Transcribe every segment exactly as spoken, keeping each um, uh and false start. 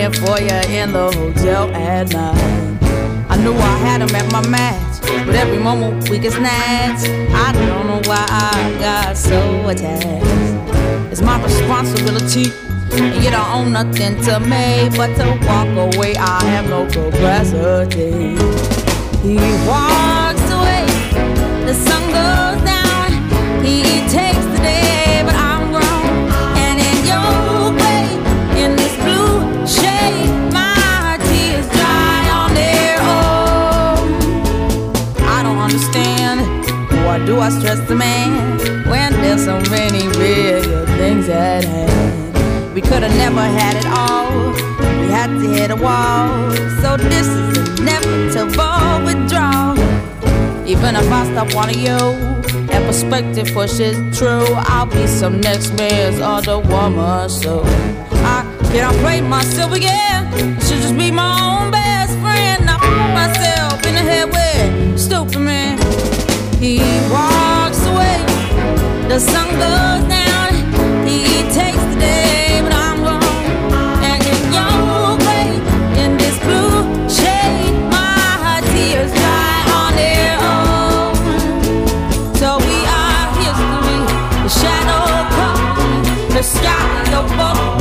waiting for you in the hotel at night. I knew I had him at my match, but every moment we get snatched. I don't know why I got so attached. It's my responsibility, and you don't own nothing to me but to walk away. I have no capacity. He walks away, the sun goes down. He takes the day, but I'm grown. And in your way, in this blue shade, my tears dry on their own. I don't understand, why do I stress the man when there's so many bigger things at hand? We could've never had it all, we had to hit a wall. So this is inevitable withdrawal. Even if I stop wanting you, that perspective pushes true. I'll be some next man's other woman, so I can't play myself again. I should just be my own best friend. I put myself in the head with stupid man. He walks away, the sun goes down. He takes the day, but I'm gone. And in your way, in this blue shade, my tears dry on their own. So we are history, the shadow comes, the sky above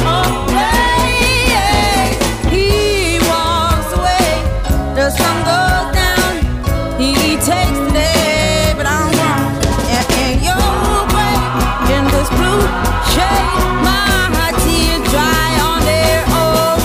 away. He walks away, the sun goes down. He takes the day, but I'm gone. And in your way, in this blue shade, my tears dry on their own.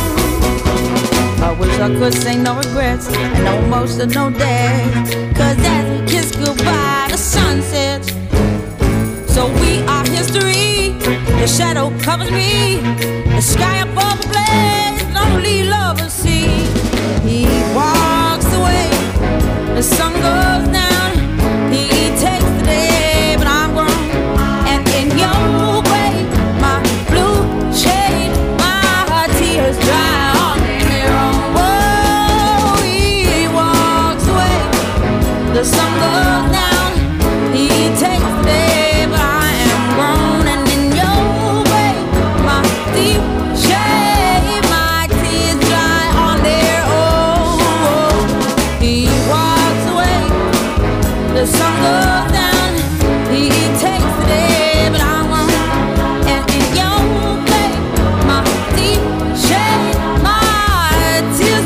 I wish I could say no regrets and no emotional days, cause as we kiss goodbye, the sun sets. So we are history, the shadow covers me, the sky above the blaze, lonely lovers see. He walks away, the sun goes down. He takes the day, but I'm grown. And in your way, my blue shade, my tears dry on their own. Whoa, he walks away, the sun goes down. He takes the day, but I am grown. And in your way, my deep shade, my tears dry on their own. He walks away, the sun goes down. He takes the day, but I'm gone. And in your way, my deep shade, my tears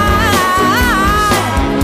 dry.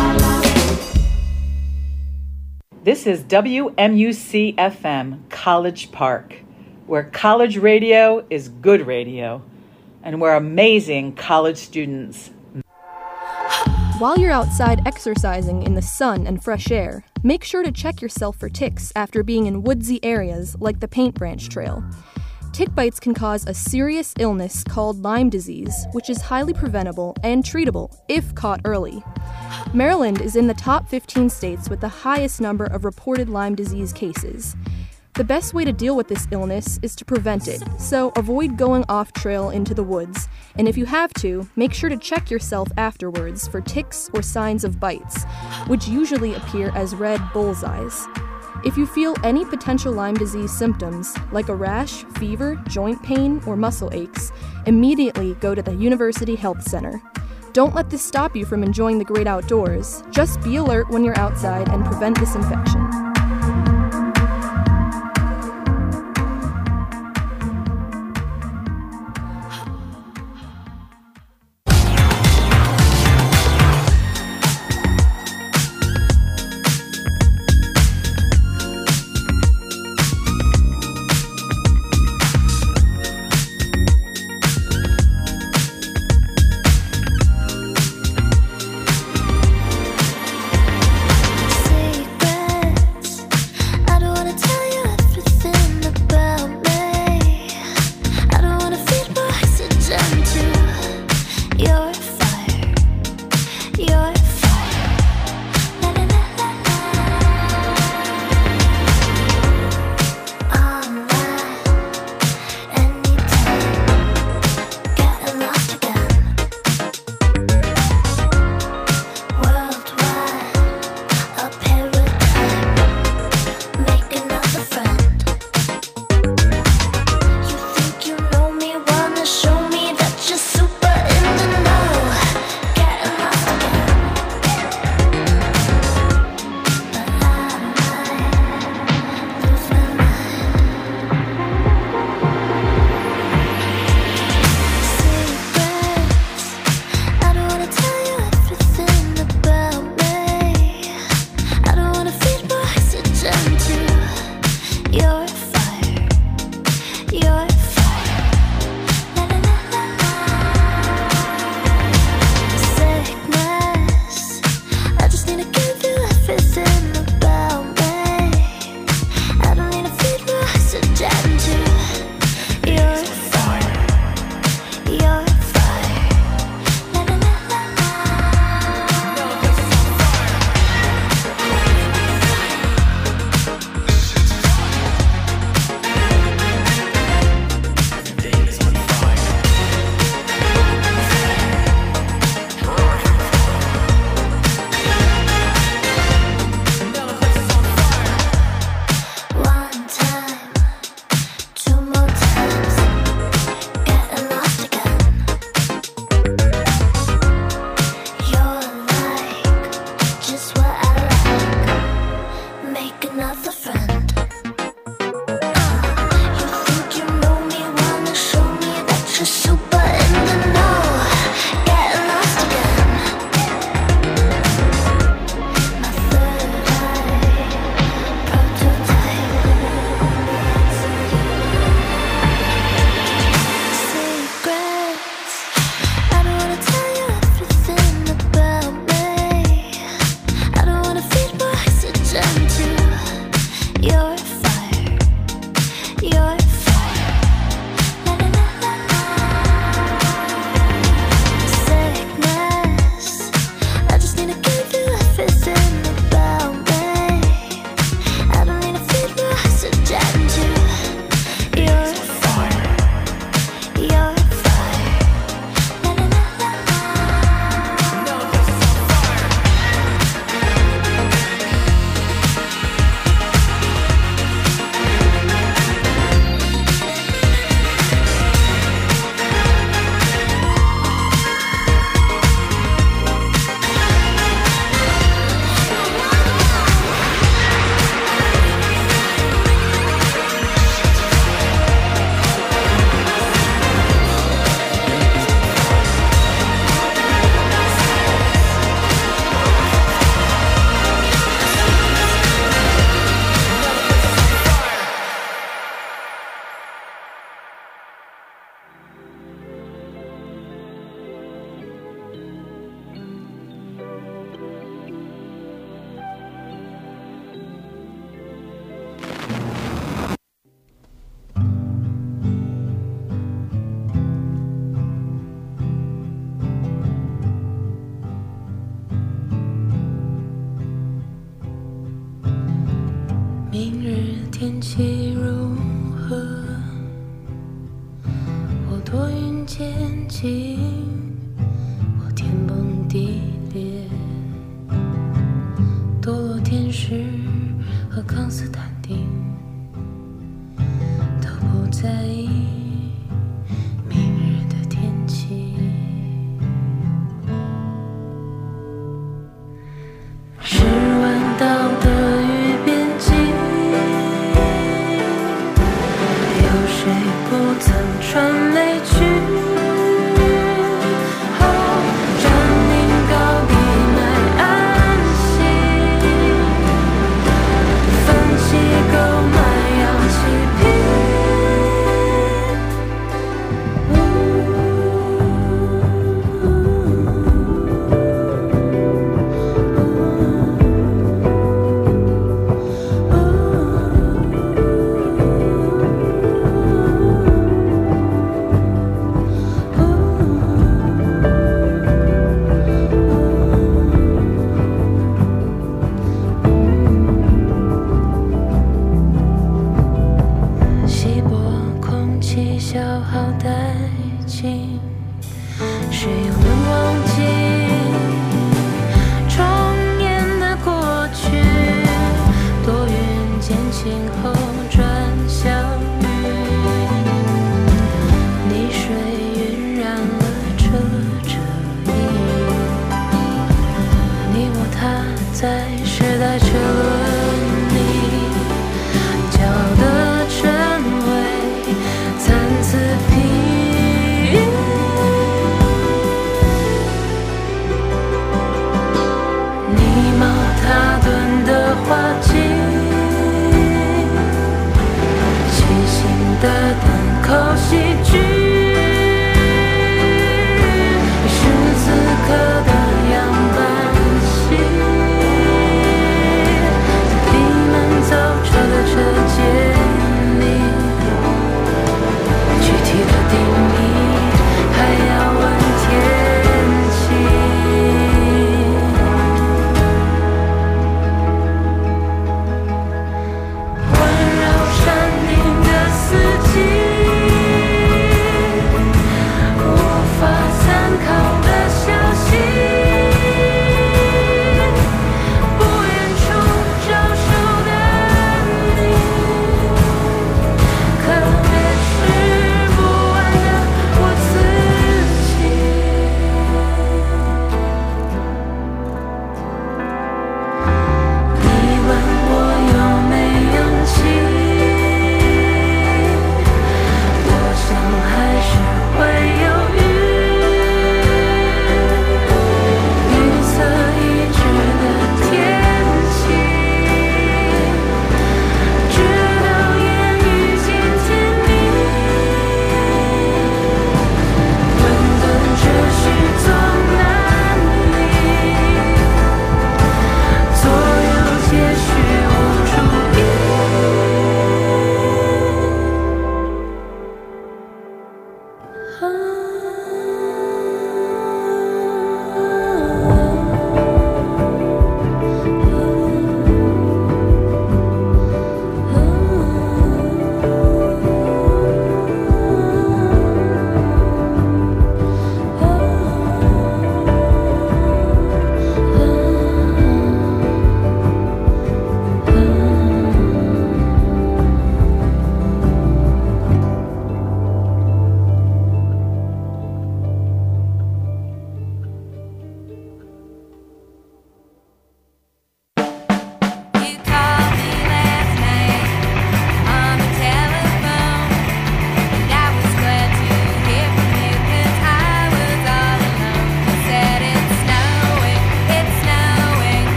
This is W M U C F M, College Park, where college radio is good radio, and where amazing college students. While you're outside exercising in the sun and fresh air, make sure to check yourself for ticks after being in woodsy areas like the Paint Branch Trail. Tick bites can cause a serious illness called Lyme disease, which is highly preventable and treatable if caught early. Maryland is in the top fifteen states with the highest number of reported Lyme disease cases. The best way to deal with this illness is to prevent it, so avoid going off trail into the woods, and if you have to, make sure to check yourself afterwards for ticks or signs of bites, which usually appear as red bullseyes. If you feel any potential Lyme disease symptoms, like a rash, fever, joint pain, or muscle aches, immediately go to the University Health Center. Don't let this stop you from enjoying the great outdoors. Just be alert when you're outside and prevent this infection. Secrets 实和康斯坦丁都不在意明日的天气。是弯道的雨边际，有谁不曾穿泪去？购买氧气瓶。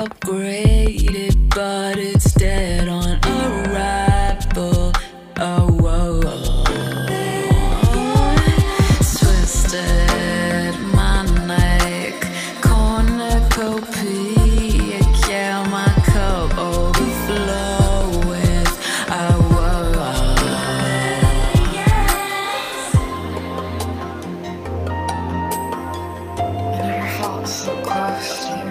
upgraded, but it's dead on arrival. Oh, whoa, whoa. Twisted my neck, cornucopia, yeah, my cup overflow with oh, whoa, whoa. I never felt so close to you.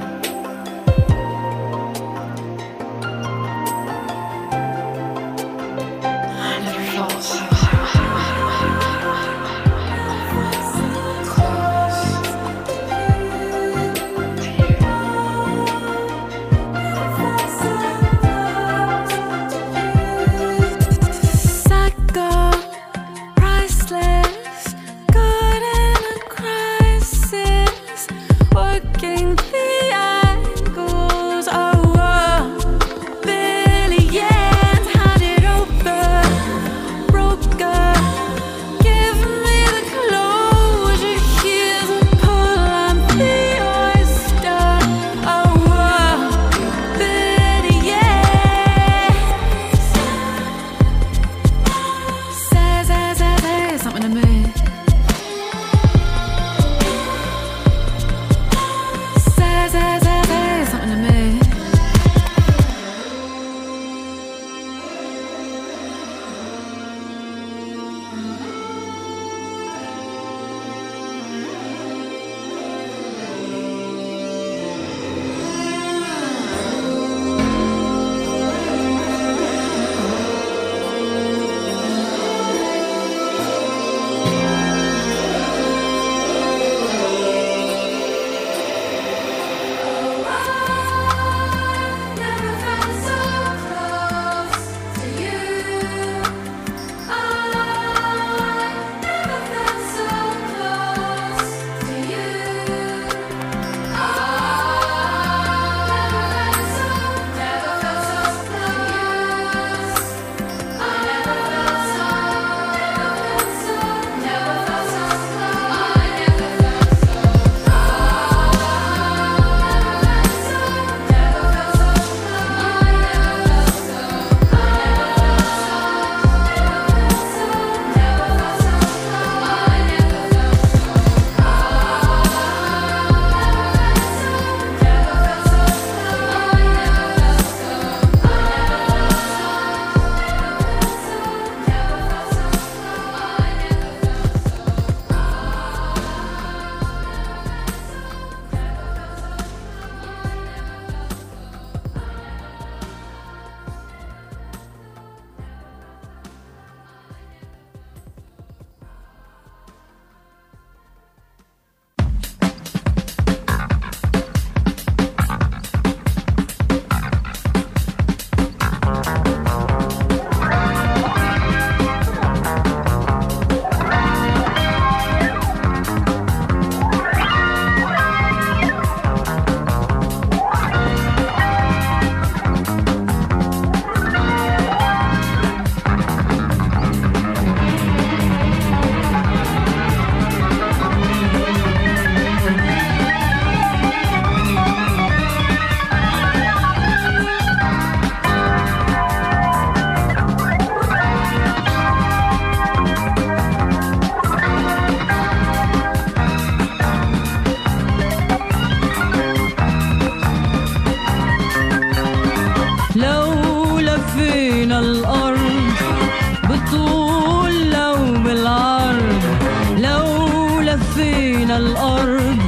الأرض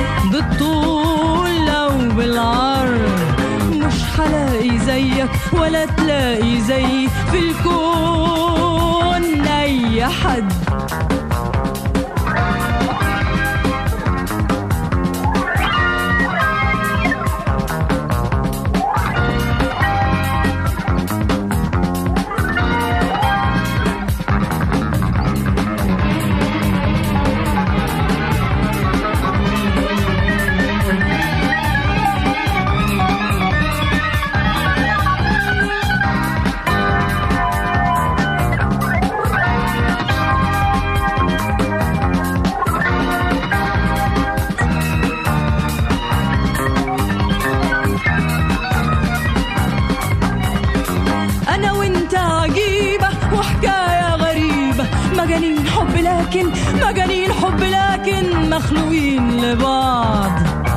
بالطول لو بالعرض مش حلاقي زيك ولا تلاقي زي في الكون أي حد. لكن مخلوقين لبعض.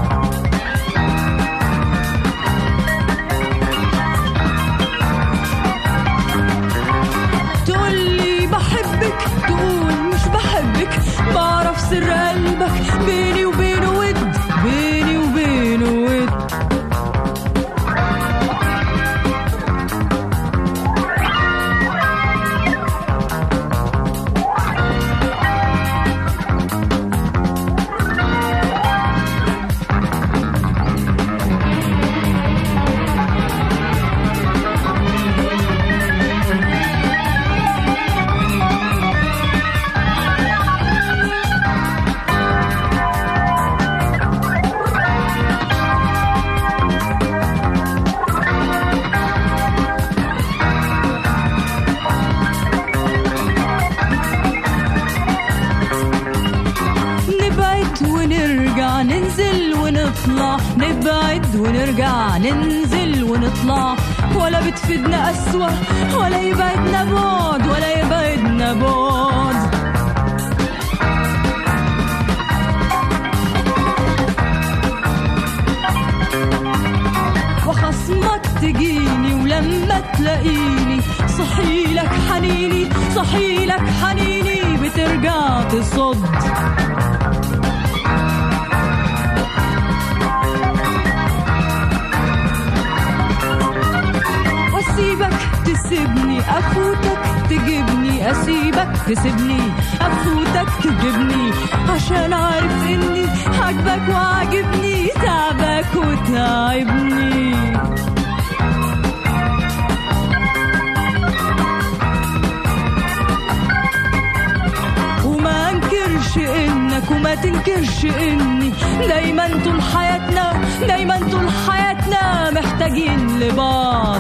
تقولي بحبك تقول مش بحبك، بعرف سر قلبك بيني وبينه ود، بيني وبينه ود. نبعد ونرجع ننزل ونطلع، ولا بتفيدنا أسوأ ولا يبعدنا بعد، ولا يبعدنا بعد. وخصمك تجيني ولما تلاقيني صحيلك حنيني، صحيلك حنيني بترجع تصد. أسيبك تسيبني أفوتك تجيبني، أسيبك تسيبني أفوتك تجيبني، عشان عارف إني عجبك وعجبني، تعبك وتعبني. وما انكرش إنك وما تنكرش إني دايما طول حياتنا، دايما طول حياتنا محتاجين لبعض.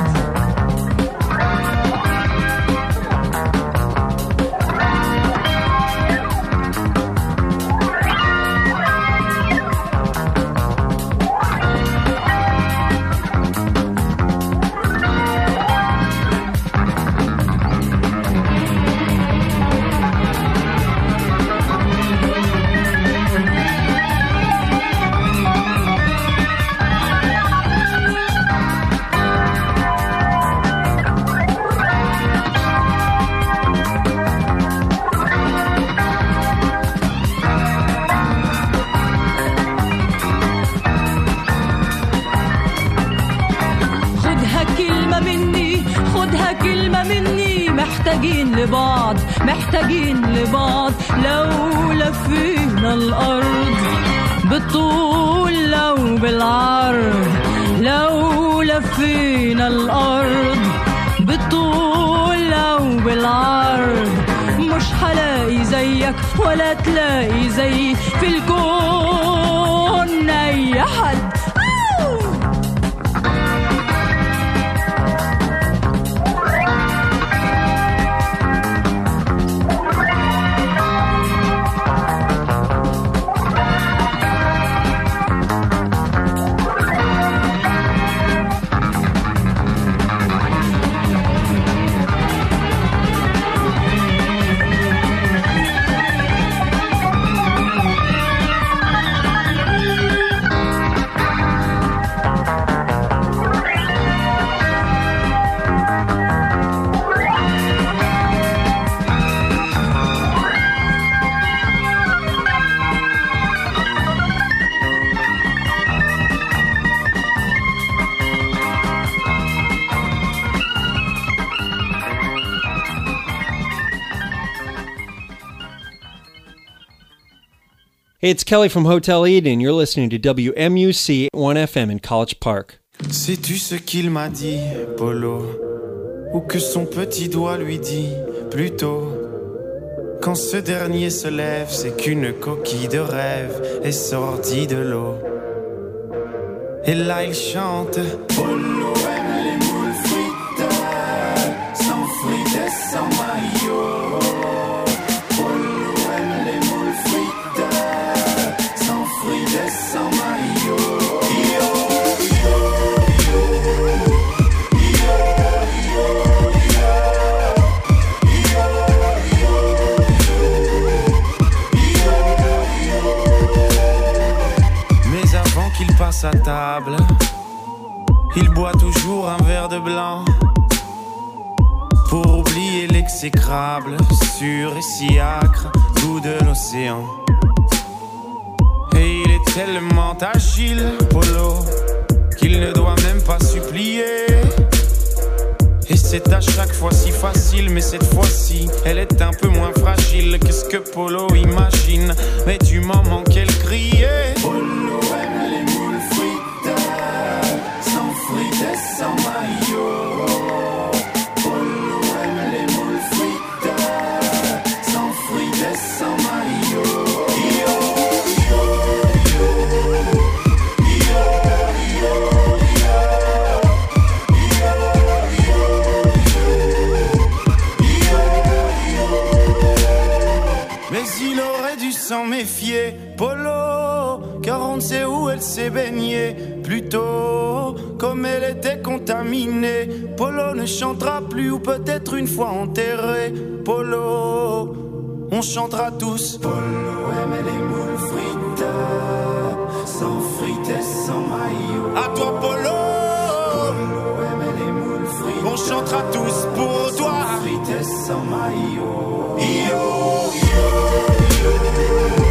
محتاجين لبعض، محتاجين لبعض. لو لفينا الأرض بالطول لو بالعرض، لو لفينا الأرض بالطول لو بالعرض، مش هلاقي زيك ولا تلاقي زي في الكون أي حد. Hey, it's Kelly from Hotel Eden. You're listening to W M U C one F M in College Park. Sais-tu ce qu'il m'a dit, Polo? Ou que son petit doigt lui dit, plutôt? Quand ce dernier se lève, c'est qu'une coquille de rêve est sortie de l'eau. Et là il chante, Polo aime les moules frites, sans frites et sans maillot. Yo Il boit toujours un verre de blanc pour oublier l'exécrable, sûr et si âcre goût de l'océan. Et il est tellement agile, Polo, qu'il ne doit même pas supplier. Et c'est à chaque fois si facile, mais cette fois-ci, elle est un peu moins fragile que ce que Polo imagine. Mais du moment qu'elle criait, Polo aime les moules frites, sans frites et sans maillot. Polo aime les moules frites, sans frites et sans maillot. Yo, yo, yo, yo, yo. Mais il aurait dû s'en méfier, Polo, car on ne sait où elle s'est baignée. Plutôt, comme elle était contaminée, Polo ne chantera plus, ou peut-être une fois enterré. Polo, on chantera tous. Polo aime les moules frites, sans frites et sans maillot. À toi, Polo. Polo aime les moules frites, on chantera tous pour toi. Sans frites et sans maillot. Yo, yo, yo, yo.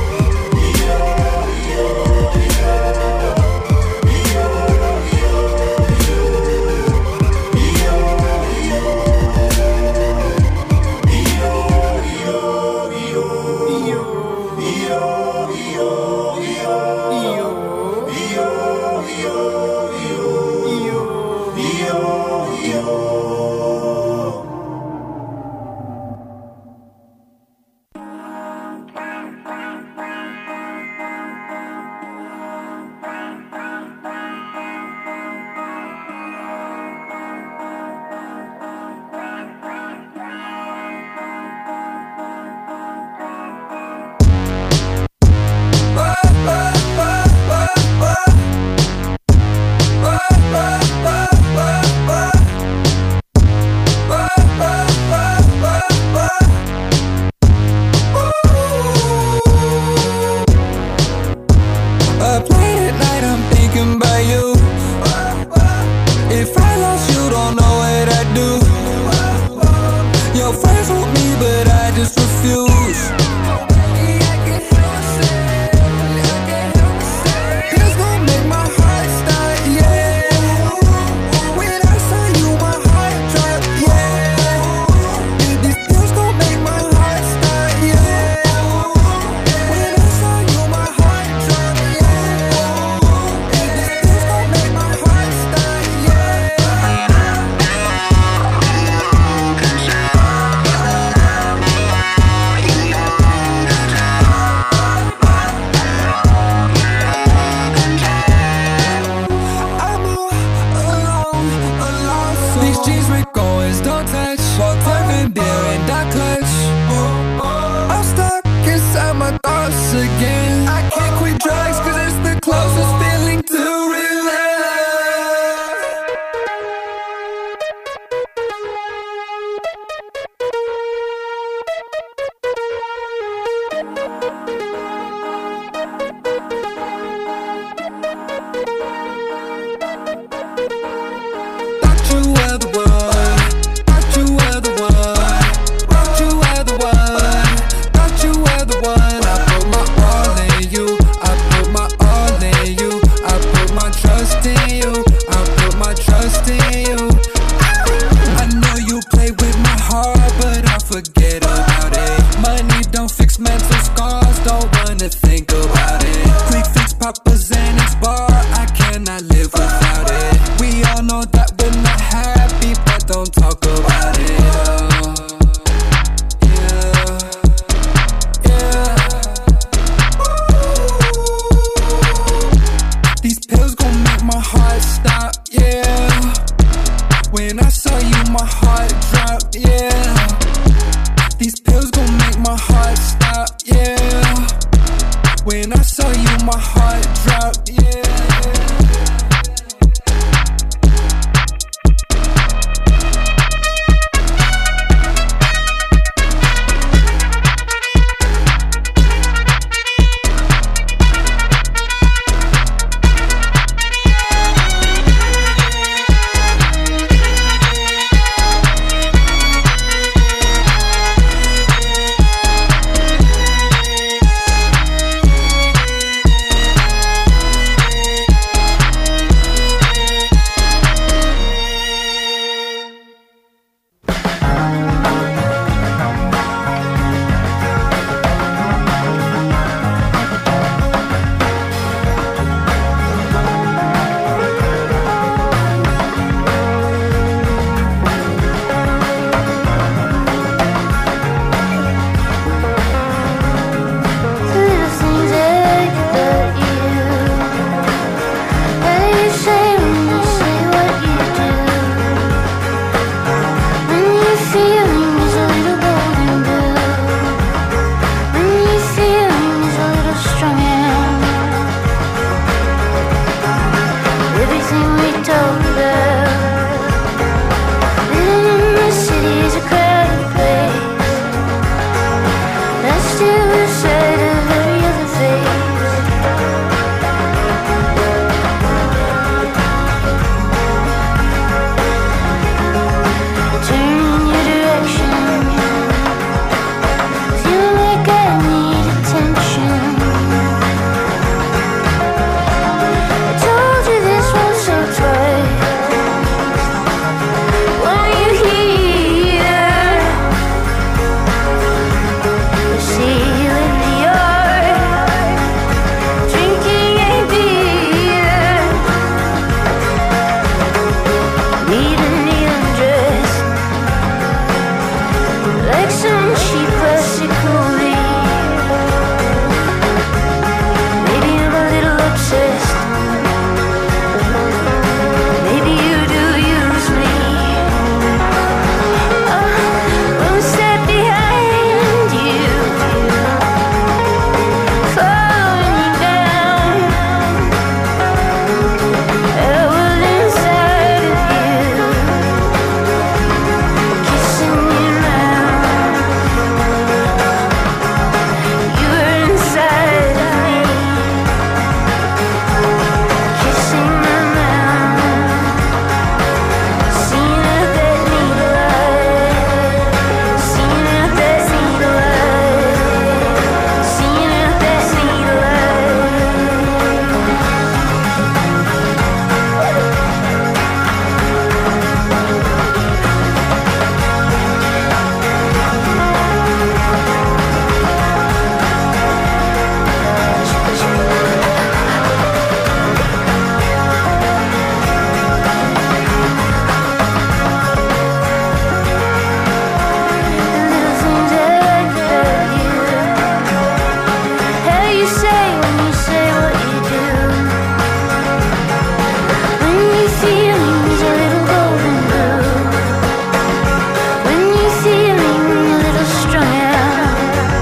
feeling's a little golden blue, when you're feeling a little strung out,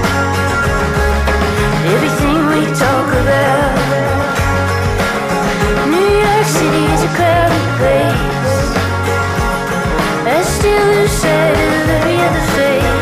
everything we talk about. New York City is a crowded place, I still lose sight of every other face.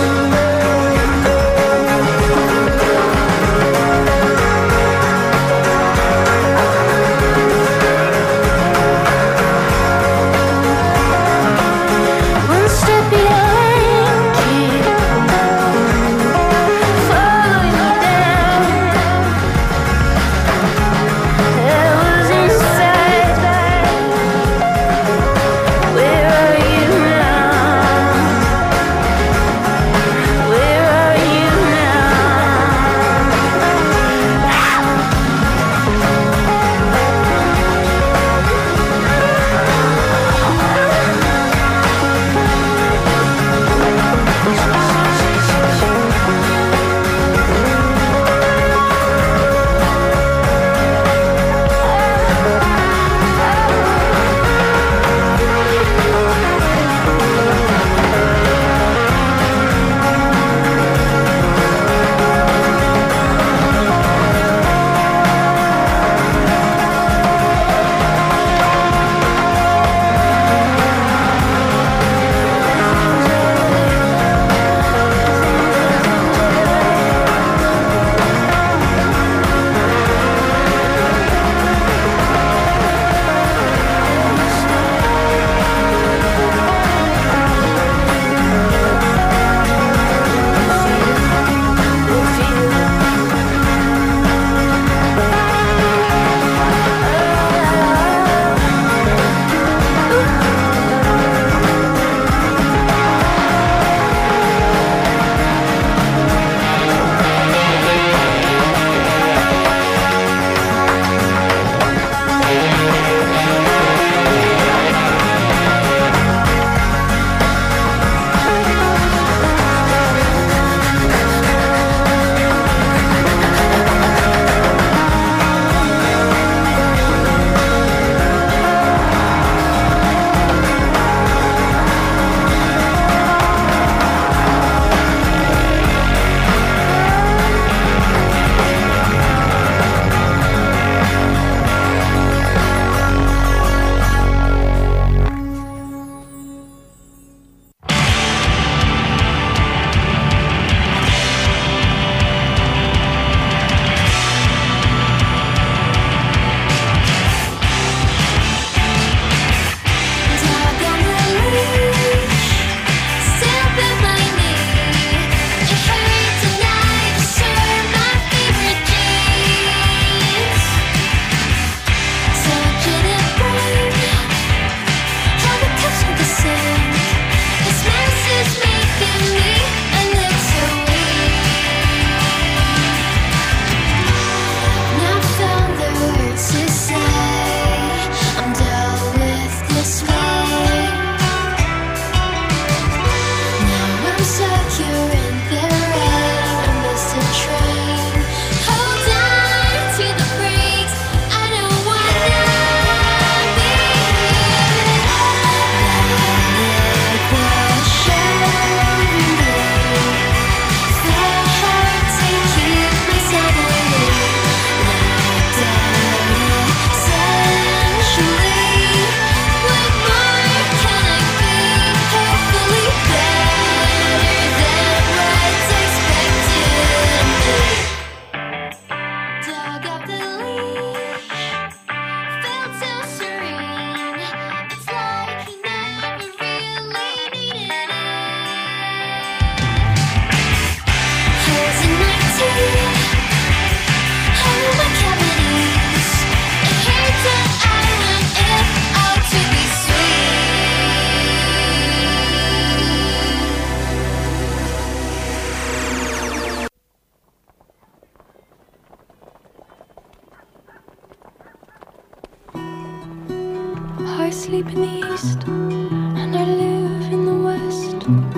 I sleep in the east and I live in the west.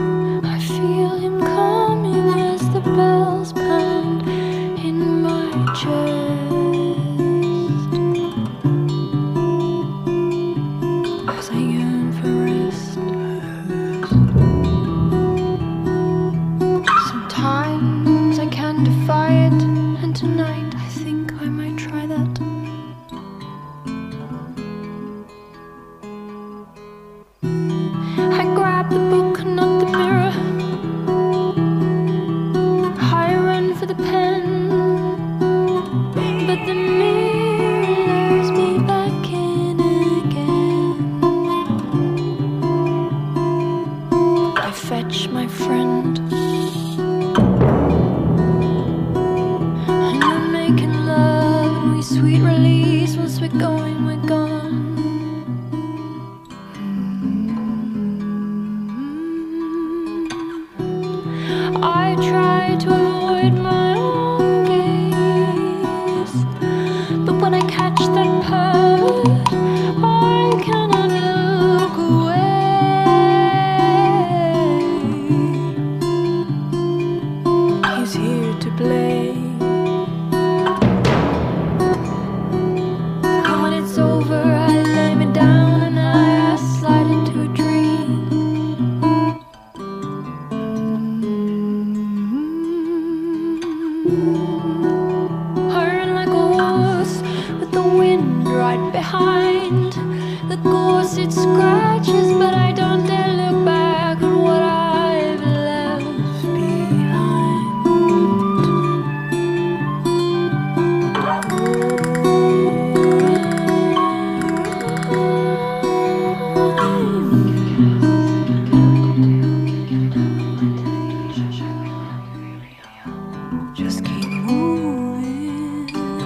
I feel him coming as the bells pound in my chest. friend. And we're making love, and we sweet release. Once we're going, we're gone. I try to avoid my own gaze, but when I catch that pervert, I cannot look away. He's here to blame. And when it's over, I lay me down and I slide into a dream. I run like a horse with the wind right behind. The course it scratches, but I don't dare look back at what I've left behind. Just keep moving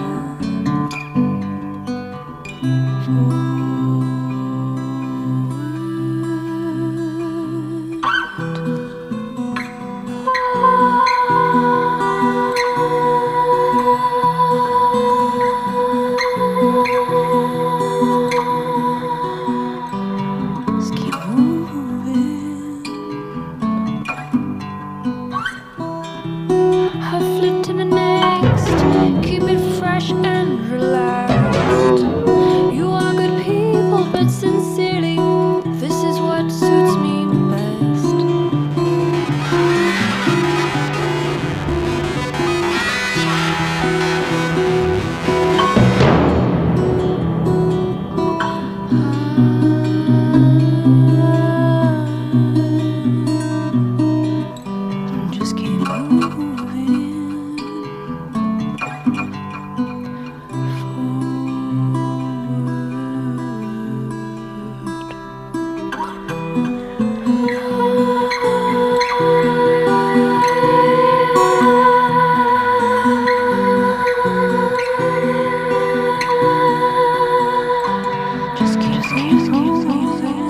Just keep moving. I flip to the next, keep it fresh and relaxed. You are good people, but sincerely, this is what suits me best. Just keep moving. Just keep, just keep moving.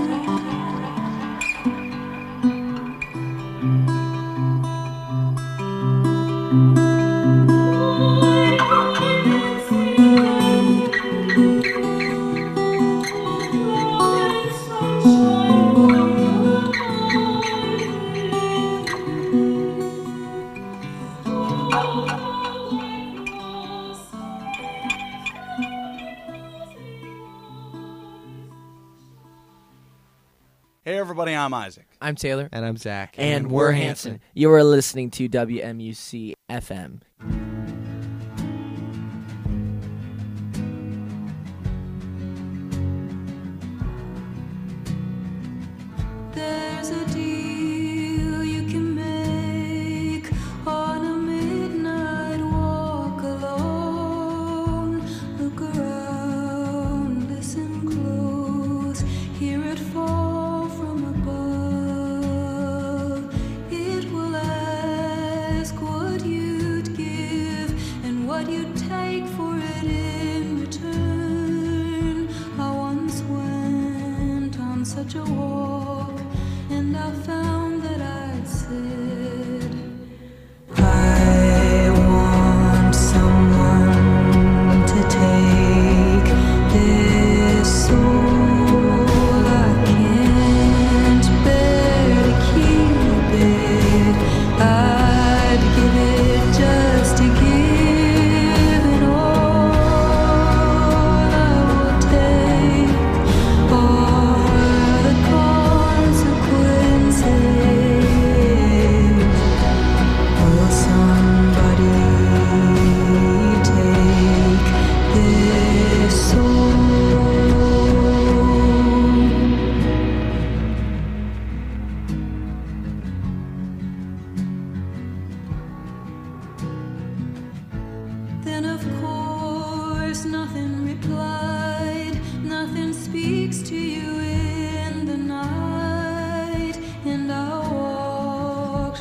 Hey everybody, I'm Isaac. I'm Taylor. And I'm Zach. And, and we're Hanson. Hanson. You are listening to W M U C F M. There's a deal you can make on a midnight walk alone. Look around, listen close, hear it fall from above. It will ask what you'd give and what you'd take for it in return. I once went on such a walk, and I found that I'd said, I want someone to take this soul. I can't bear to keep it. I'd give it just to give it all. I will take all the consequences. Will somebody take this soul? Then of course nothing replied, nothing speaks to you in the night, and I walk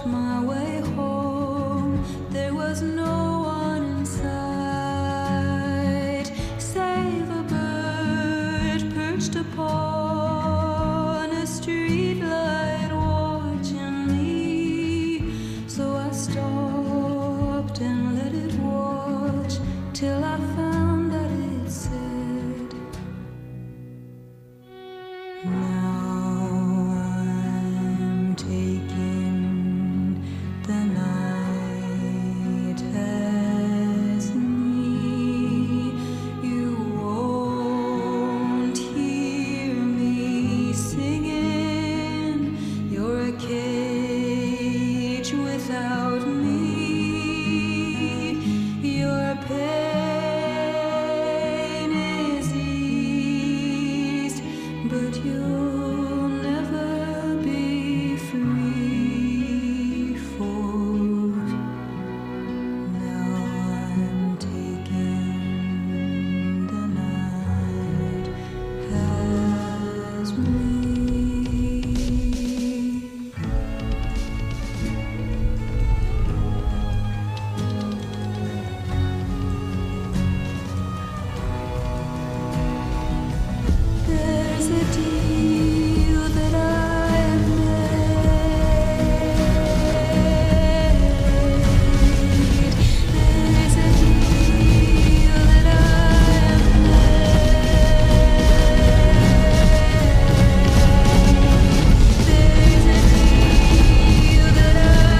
on a street light watching me. So I stopped and let it watch till I found that it said, now I'm taking the night as me. You won't hear me singing. You're a cage without me. Your pain is eased, but you'll never be free, for now I'm taking the night as me. There's a deal that I have made. There's a deal that I have made. There's a deal that I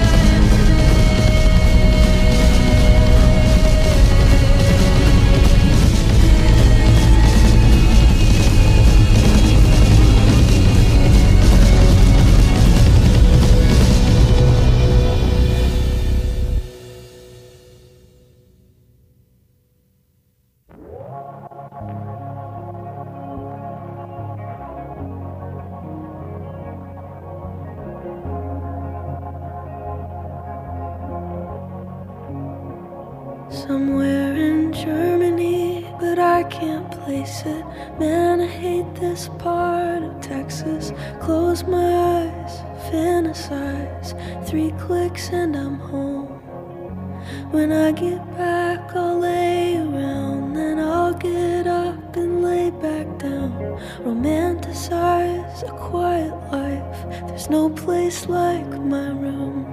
Somewhere in Germany, but I can't place it. Man, I hate this part of Texas. Close my eyes, fantasize. Three clicks and I'm home. When I get back, I'll lay around. Then I'll get up and lay back down. Romanticize a quiet life. There's no place like my room.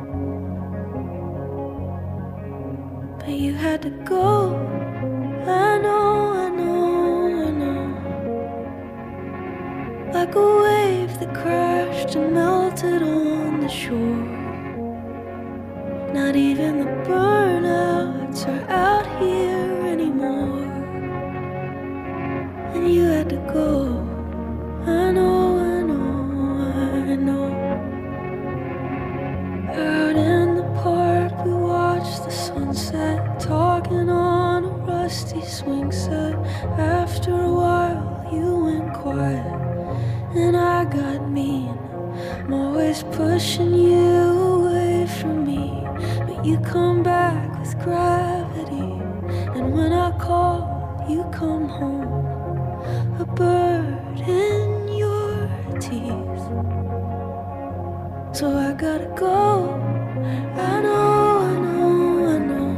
But you had to go. I know, I know, I know. Like a wave that crashed and melted on the shore. Not even the burnouts are out here anymore. And you had to go. I know, I know, I know. Out in the park we watched the sunset, talking on a rusty swing set. After a while you went quiet and I got mean. I'm always pushing you away from me, but you come back with gravity. And when I call, you come home, a bird in your teeth. So I gotta go. I know, I know, I know.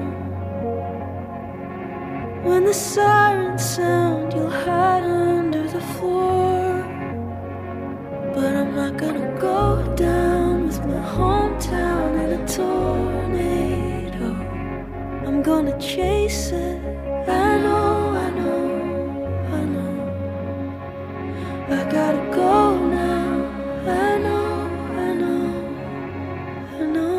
When the sirens sound, you'll hide under the floor. But I'm not gonna go down with my hometown in a tornado. I'm gonna chase it. I know, I know, I know. I gotta go now. I know, I know, I know.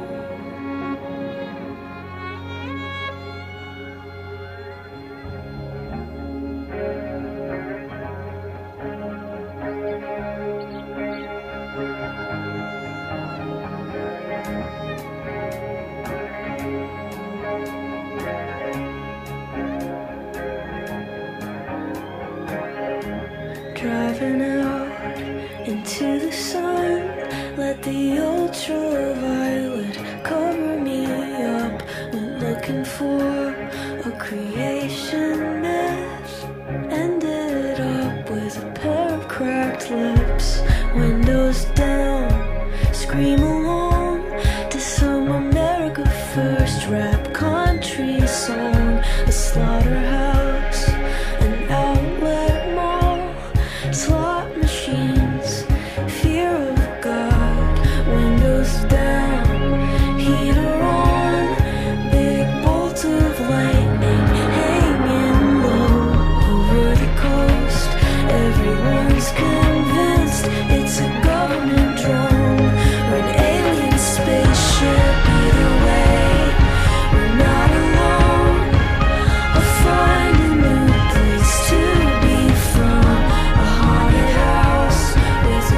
Driving out into the sun, let the ultraviolet cover me up. Went looking for a creation myth, ended up with a pair of cracked lips. Windows down, scream along to some America First rap country song. A slaughterhouse, an outlet mall, slaughter machines, fear of God, windows down, heater on, big bolt of lightning hanging low over the coast. Everyone's convinced it's a government drone or an alien spaceship. Either way, we're not alone. I'll find a new place to be from, a haunted house with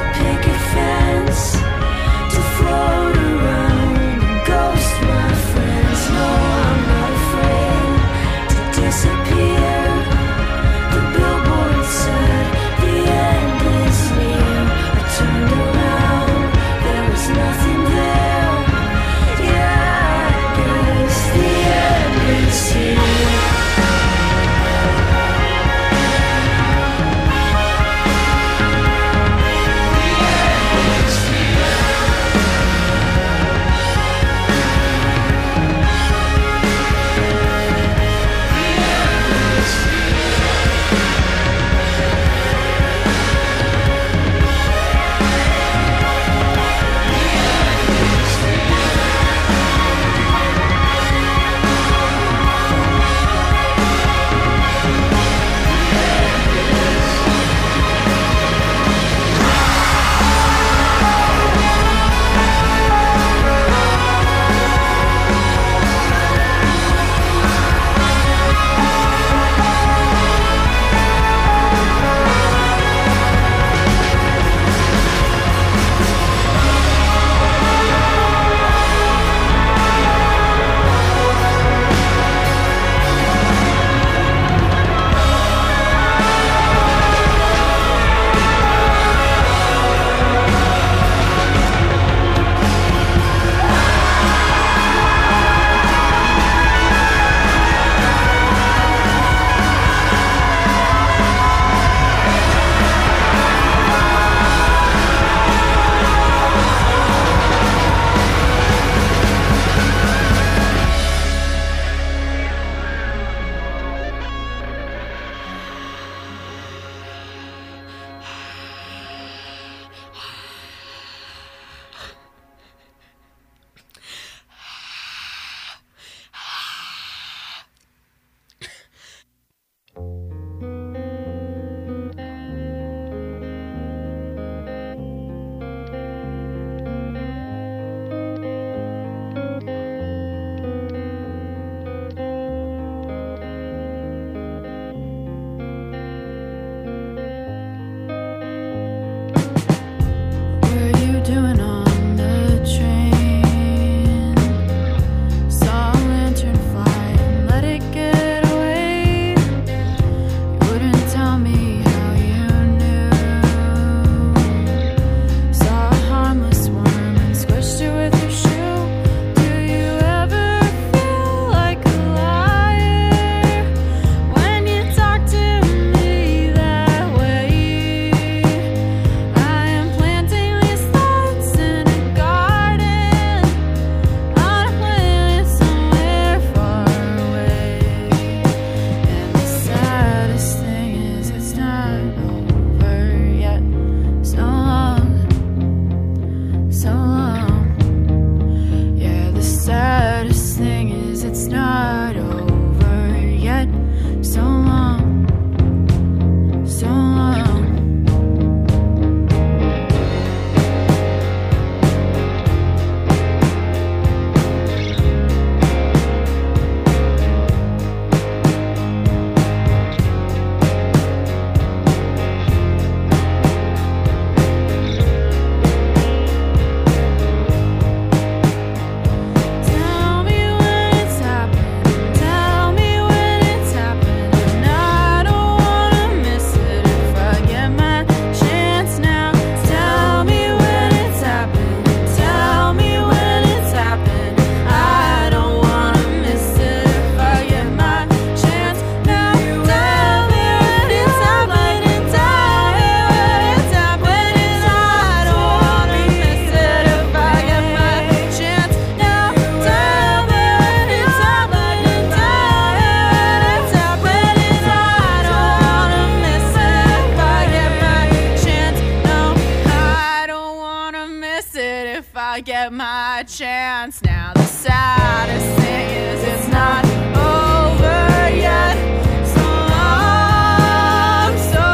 I get my chance. Now the saddest thing is it's not over yet. So long, so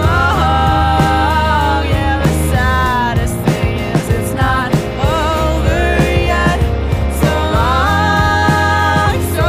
long. Yeah, the saddest thing is it's not over yet. So long, so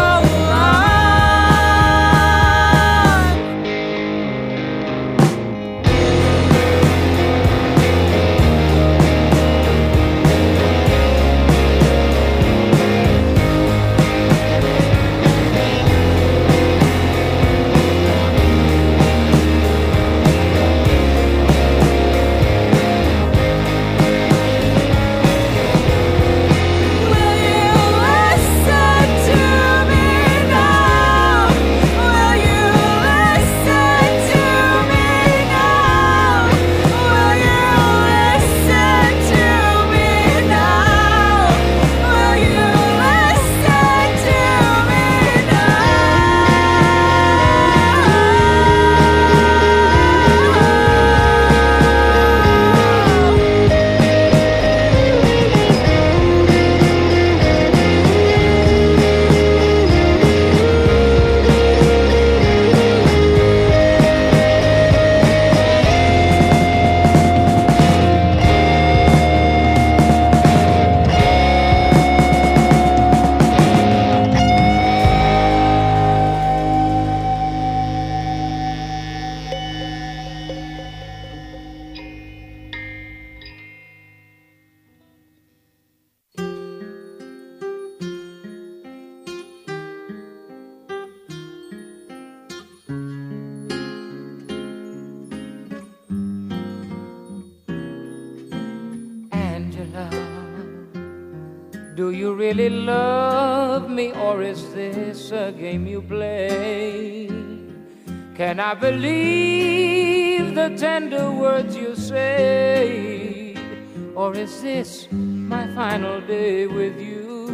do you really love me, or is this a game you play? Can I believe the tender words you say, or is this my final day with you,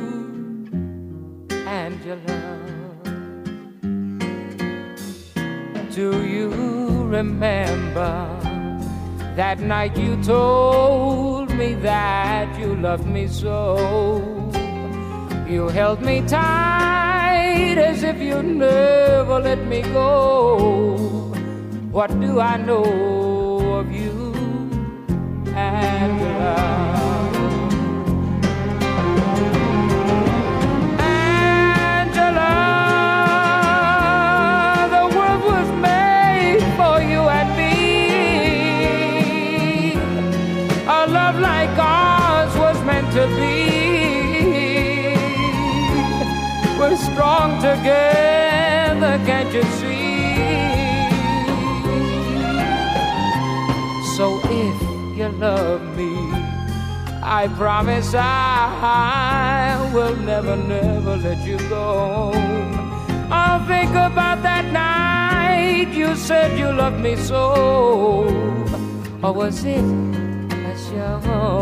Angela? Do you remember that night you told me that you loved me so? You held me tight as if you'd never let me go. What do I know of you, Angela? Like ours was meant to be. We're strong together, can't you see? So if you love me, I promise I will never, never let you go. I'll think about that night you said you loved me so. Or was it a show?